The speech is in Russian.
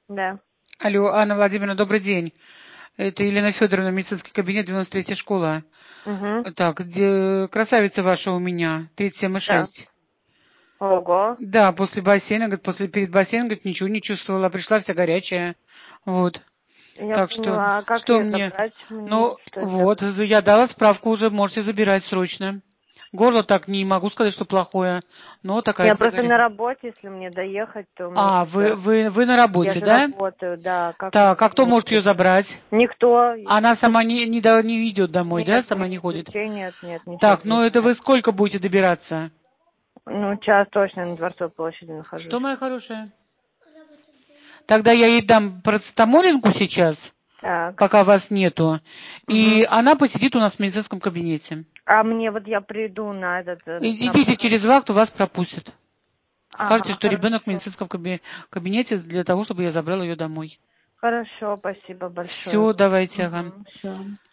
Да. Алло, Анна Владимировна, добрый день. Это Елена Федоровна, медицинский кабинет, 93-я школа. Угу. Так, красавица ваша у меня, Да. 37,6. Ого. Да, после бассейна, говорит, перед бассейном, говорит, ничего не чувствовала, пришла вся горячая. Вот. Я Так что, поняла. А как что ее мне? забрать мне? Ну, Что вот, делать? я дала справку уже, можете забирать срочно. Горло так не могу сказать, что плохое, но такая Я вся просто на горячая. работе, если мне доехать, то мне А, это... вы на Я работе, же да? работаю, да. Как мне Так, а кто может принести? ее забрать? Никто. Она сама не идет домой, да? Нет, Сама не ходит? ключей нет, ничего Так, не ну это знаю. вы сколько будете добираться? Ну, час точно на Дворцовой площади Что, нахожусь. моя хорошая? Тогда я ей дам парацетамолинку сейчас, Так. пока вас нету, Угу. и она посидит у нас в медицинском кабинете. А мне вот я приду на этот... Идите через вахту, вас пропустят. Скажите, Ага, что ребенок в хорошо. медицинском кабинете для того, чтобы я забрала ее домой. Хорошо, спасибо большое. Все, давайте, ага. Угу, все.